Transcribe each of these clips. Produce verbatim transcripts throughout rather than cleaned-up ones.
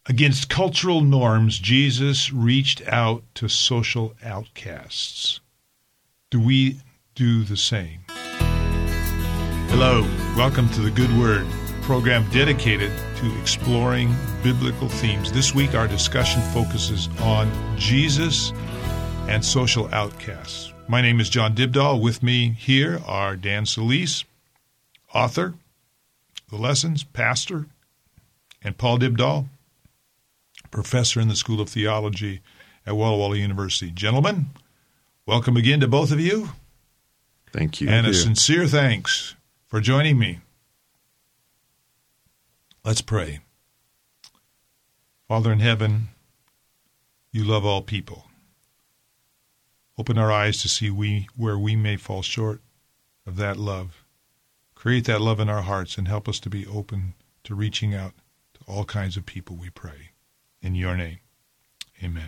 Against cultural norms, Jesus reached out to social outcasts. Do we do the same? Hello, welcome to the Good Word, program dedicated to exploring biblical themes. This week, our discussion focuses on Jesus and social outcasts. My name is John Dibdahl. With me here are Dan Solis, author, The Lessons, pastor, and Paul Dibdahl, professor in the School of Theology at Walla Walla University. Gentlemen, welcome again to both of you. Thank you. And Thank a you. sincere thanks for joining me. Let's pray. Father in heaven, you love all people. Open our eyes to see we where we may fall short of that love. Create that love in our hearts and help us to be open to reaching out to all kinds of people, we pray. In your name, amen.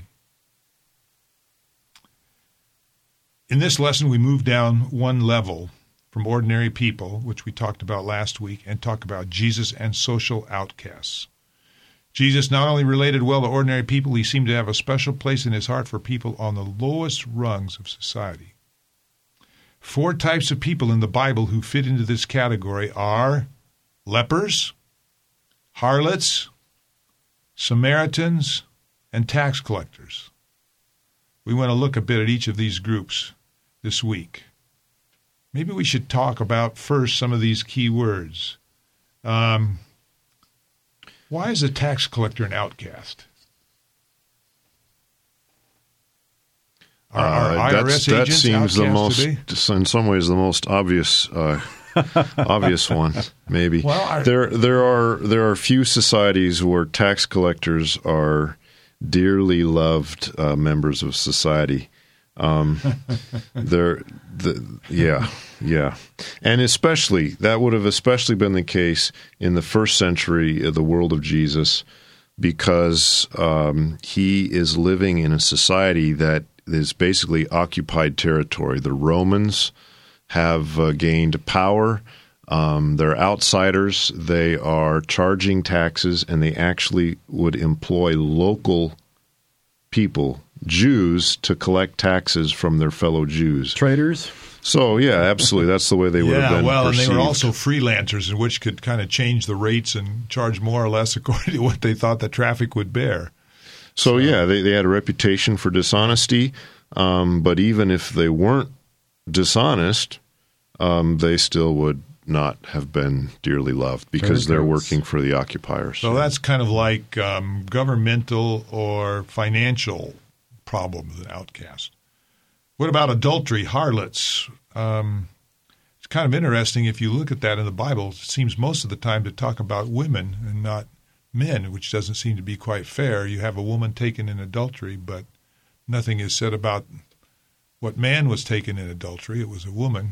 In this lesson, we move down one level from ordinary people, which we talked about last week, and talk about Jesus and social outcasts. Jesus not only related well to ordinary people, he seemed to have a special place in his heart for people on the lowest rungs of society. Four types of people in the Bible who fit into this category are lepers, harlots, Samaritans, and tax collectors. We want to look a bit at each of these groups this week. Maybe we should talk about first some of these key words. Um, why is a tax collector an outcast? Are, are Uh, I R S that agents seems the outcasts most, today? in some ways, the most obvious, uh, obvious one. Maybe Well, our- there there are there are few societies where tax collectors are dearly loved uh, members of society. Um, they're the, yeah yeah, and especially that would have especially been the case in the first century of the world of Jesus, because um, he is living in a society that is basically occupied territory. The Romans have uh, gained power. Um, they're outsiders. They are charging taxes, and they actually would employ local people, Jews, to collect taxes from their fellow Jews. Traders? So, yeah, absolutely. That's the way they would Yeah, have been well, perceived. and they were also freelancers, in which could kind of change the rates and charge more or less according to what they thought the traffic would bear. So, yeah, they, they had a reputation for dishonesty, um, but even if they weren't dishonest, um, they still would not have been dearly loved because they're working for the occupiers. So that's kind of like um, governmental or financial problems, an outcast. What about adultery, harlots? Um, it's kind of interesting if you look at that in the Bible. It seems most of the time to talk about women and not men, which doesn't seem to be quite fair. You have a woman taken in adultery, but nothing is said about what man was taken in adultery. It was a woman.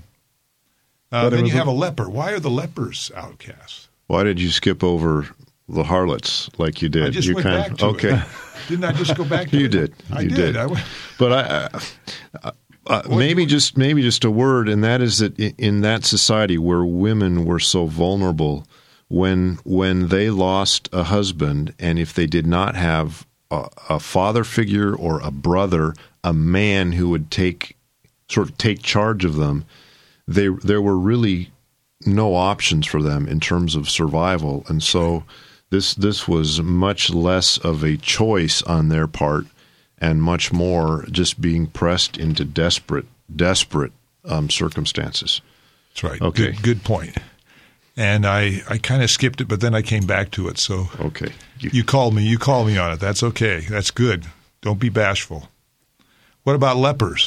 Uh, then you have a leper. Why are the lepers outcasts? Why did you skip over the harlots like you did? I just you went kind back of, to okay. it. Didn't I just go back to you it? did. I you did. did. I went. But I, uh, uh, maybe just maybe just a word, and that is that in, in that society where women were so vulnerable, when when they lost a husband, and if they did not have a, a father figure or a brother, a man who would take sort of take charge of them, they there were really no options for them in terms of survival, and so this this was much less of a choice on their part, and much more just being pressed into desperate desperate um, circumstances. That's right. Okay, good, good point. And I, I kind of skipped it, but then I came back to it. So okay, you, you called me. You called me on it. That's okay. That's good. Don't be bashful. What about lepers?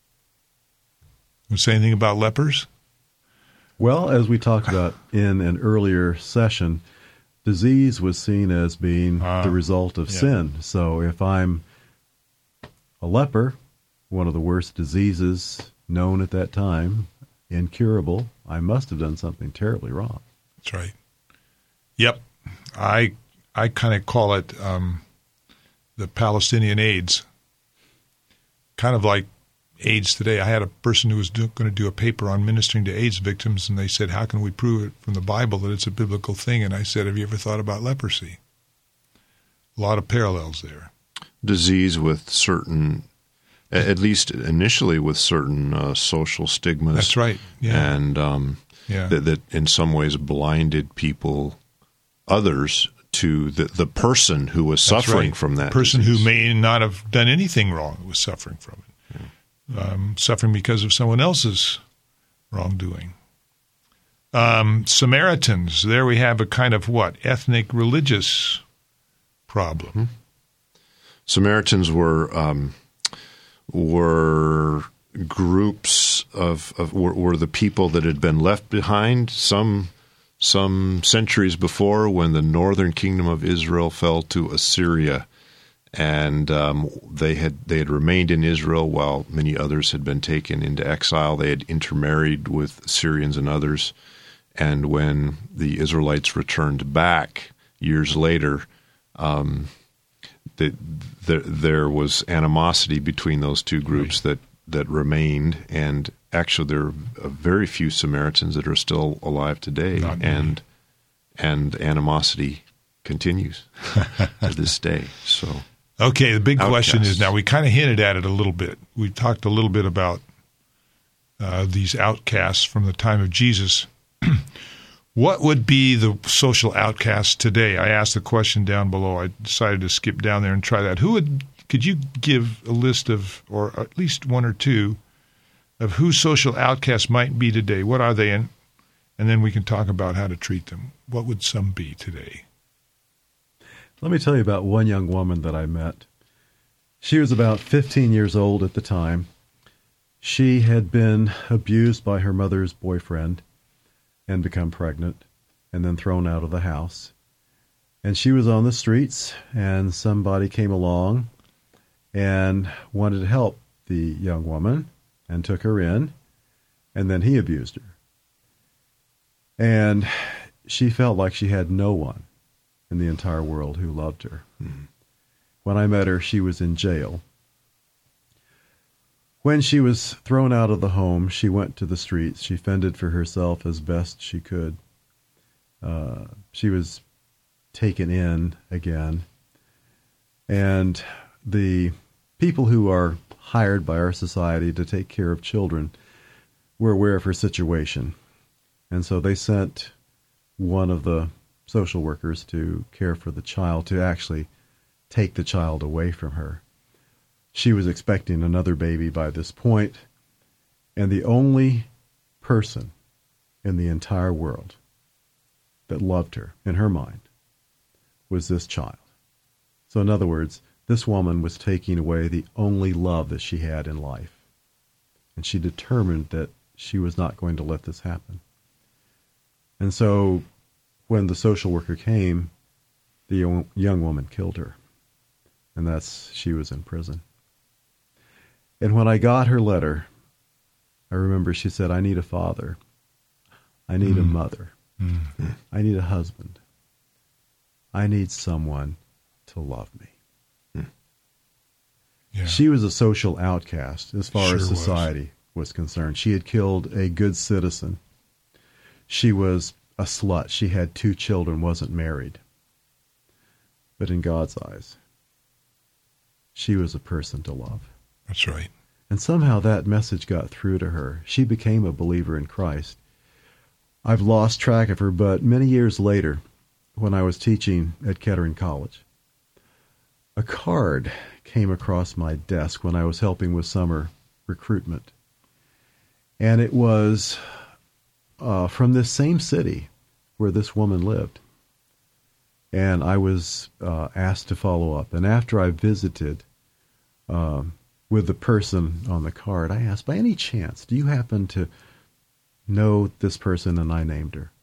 Want to say anything about lepers? Well, as we talked about in an earlier session, disease was seen as being uh, the result of yeah. sin. So if I'm a leper, one of the worst diseases known at that time, incurable, I must have done something terribly wrong. That's right. Yep. I I kind of call it um, the Palestinian AIDS. Kind of like AIDS today. I had a person who was do, going to do a paper on ministering to AIDS victims, and they said, how can we prove it from the Bible that it's a biblical thing? And I said, have you ever thought about leprosy? A lot of parallels there. Disease with certain, at least initially with certain uh, social stigmas. That's right. Yeah. And um, yeah. that, that in some ways blinded people, others, to the, the person who was That's suffering right. from that person disease. who may not have done anything wrong was suffering from it. Yeah. Um, suffering because of someone else's wrongdoing. Um, Samaritans, there we have a kind of what? Ethnic, religious problem. Hmm. Samaritans were um, were groups of, of were, were the people that had been left behind some some centuries before when the northern kingdom of Israel fell to Assyria, and um, they had they had remained in Israel while many others had been taken into exile. They had intermarried with Syrians and others, and when the Israelites returned back years later, um, the, the, there was animosity between those two groups right. that that remained, and actually there are very few Samaritans that are still alive today, Not and and animosity continues to this day. So, okay, the big outcasts. question is, now we kind of hinted at it a little bit. We talked a little bit about uh, these outcasts from the time of Jesus. What would be the social outcasts today? I asked the question down below. I decided to skip down there and try that. Who would? Could you give a list of, or at least one or two, of who social outcasts might be today? What are they? And, and then we can talk about how to treat them. What would some be today? Let me tell you about one young woman that I met. She was about fifteen years old at the time. She had been abused by her mother's boyfriend and become pregnant and then thrown out of the house. And she was on the streets, and somebody came along and wanted to help the young woman and took her in, and then he abused her. And she felt like she had no one in the entire world who loved her. Mm-hmm. When I met her, she was in jail. When she was thrown out of the home, she went to the streets. She fended for herself as best she could. Uh, she was taken in again. And the people who are hired by our society to take care of children were aware of her situation. And so they sent one of the social workers to care for the child, to actually take the child away from her. She was expecting another baby by this point, and the only person in the entire world that loved her, in her mind, was this child. So in other words, this woman was taking away the only love that she had in life. And she determined that she was not going to let this happen. And so when the social worker came, the young woman killed her. And that's, she was in prison. And when I got her letter, I remember she said, I need a father. I need mm. a mother. Mm-hmm. I need a husband. I need someone to love me. Mm. Yeah. She was a social outcast as far sure as society was. was concerned. She had killed a good citizen. She was a slut. She had two children, wasn't married. But in God's eyes, she was a person to love. That's right. And somehow that message got through to her. She became a believer in Christ. I've lost track of her, but many years later, when I was teaching at Kettering College, a card came across my desk when I was helping with summer recruitment. And it was uh, from this same city where this woman lived. And I was uh, asked to follow up. And after I visited um, with the person on the card, I asked, by any chance, do you happen to know this person? And I named her.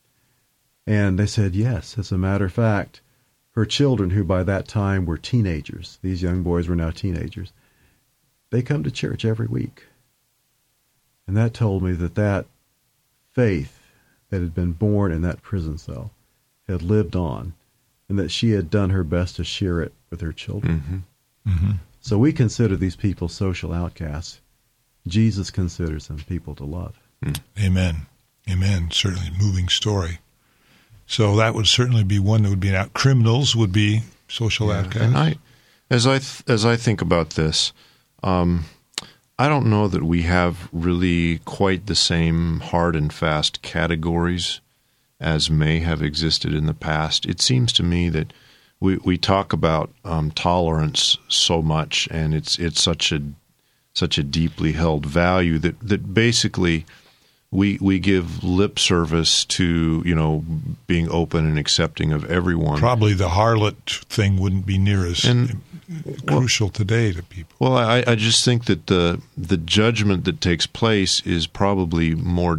And they said, yes. As a matter of fact, her children, who by that time were teenagers, these young boys were now teenagers, they come to church every week. And that told me that that faith that had been born in that prison cell had lived on, and that she had done her best to share it with her children. Mm-hmm. Mm-hmm. So we consider these people social outcasts. Jesus considers them people to love. Mm. Amen. Amen. Certainly a moving story. So that would certainly be one that would be out. Criminals would be social Yeah. outcasts. And I, as I th- as I think about this, um, I don't know that we have really quite the same hard and fast categories as may have existed in the past. It seems to me that we we talk about um, tolerance so much, and it's it's such a such a deeply held value that that basically we we give lip service to, you know, being open and accepting of everyone. Probably the harlot thing wouldn't be near as And, crucial today to people. Well, I, I just think that the the judgment that takes place is probably more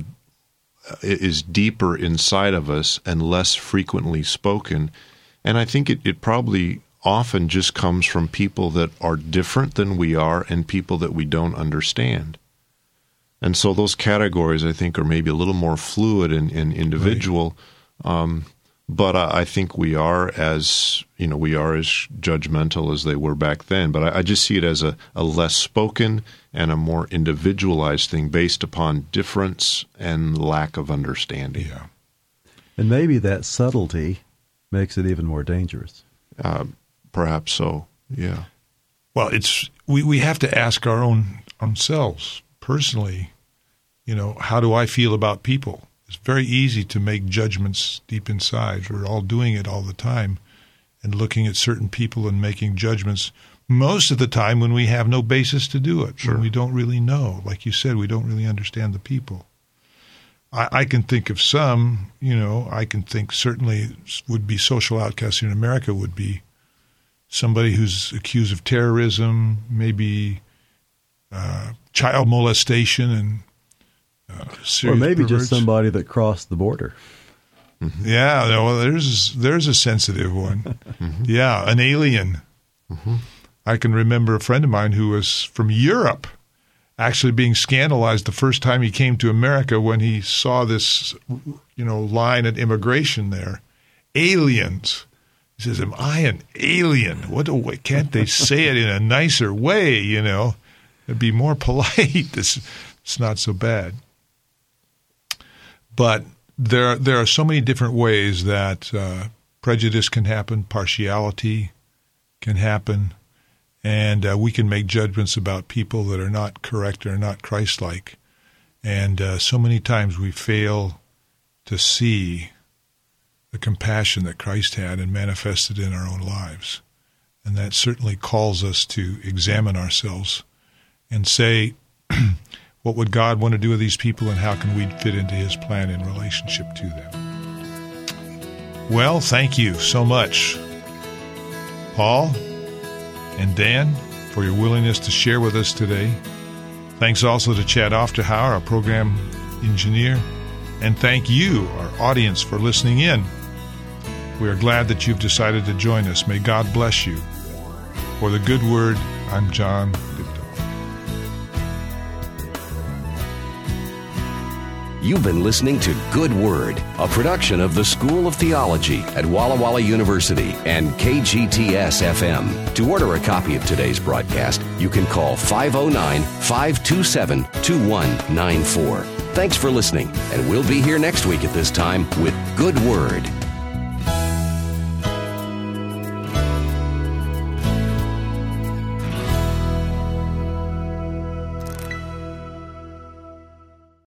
is deeper inside of us and less frequently spoken, and I think it, it probably often just comes from people that are different than we are and people that we don't understand. And so those categories, I think, are maybe a little more fluid and, and individual. Right. Um, but I, I think we are as you know we are as judgmental as they were back then. But I, I just see it as a, a less spoken and a more individualized thing based upon difference and lack of understanding. Yeah, And maybe that subtlety makes it even more dangerous. Uh, perhaps so. Yeah. Well, it's we, we have to ask our own ourselves personally. You know, how do I feel about people? It's very easy to make judgments deep inside. We're all doing it all the time and looking at certain people and making judgments most of the time when we have no basis to do it, Sure. when we don't really know. Like you said, we don't really understand the people. I, I can think of some, you know, I can think certainly would be social outcasts in America would be somebody who's accused of terrorism, maybe uh, child molestation and Uh, Or maybe perverts. just somebody that crossed the border. Mm-hmm. Yeah, no, well, there's there's a sensitive one. Mm-hmm. Yeah, an alien. Mm-hmm. I can remember a friend of mine who was from Europe actually being scandalized the first time he came to America when he saw this, you know, line at immigration there. Aliens. He says, "Am I an alien? What? Do, can't they say it in a nicer way? You know, it'd be more polite. This, it's not so bad." But there, there are so many different ways that uh, prejudice can happen, partiality can happen, and uh, we can make judgments about people that are not correct or not Christ-like. And uh, so many times we fail to see the compassion that Christ had and manifested in our own lives. And that certainly calls us to examine ourselves and say, what would God want to do with these people, and how can we fit into his plan in relationship to them? Well, thank you so much, Paul and Dan, for your willingness to share with us today. Thanks also to Chad Ofterhauer, our program engineer, and thank you, our audience, for listening in. We are glad that you've decided to join us. May God bless you. For the Good Word, I'm John Lipton. You've been listening to Good Word, a production of the School of Theology at Walla Walla University and K G T S F M. To order a copy of today's broadcast, you can call five oh nine, five two seven, two one nine four. Thanks for listening, and we'll be here next week at this time with Good Word.